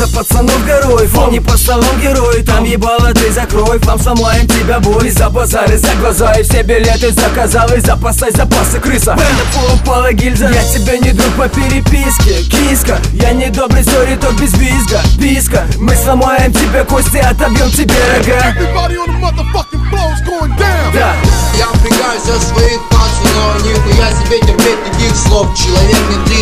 за пацанов герой. Фон не по столам герой, там ебало ты закрой. Фам сломаем тебя бой, за базары, за глаза. И все билеты заказал, и запасай запасы, крыса. Бэнда упала гильза, я тебе не друг по переписке. Киска, я не добрый, сори, то без визга. Писка, мы сломаем тебе кости, отобьем тебе рога. Да. Я впрягаюсь за своих пацанов, нихуя себе терпеть таких слов. Человек не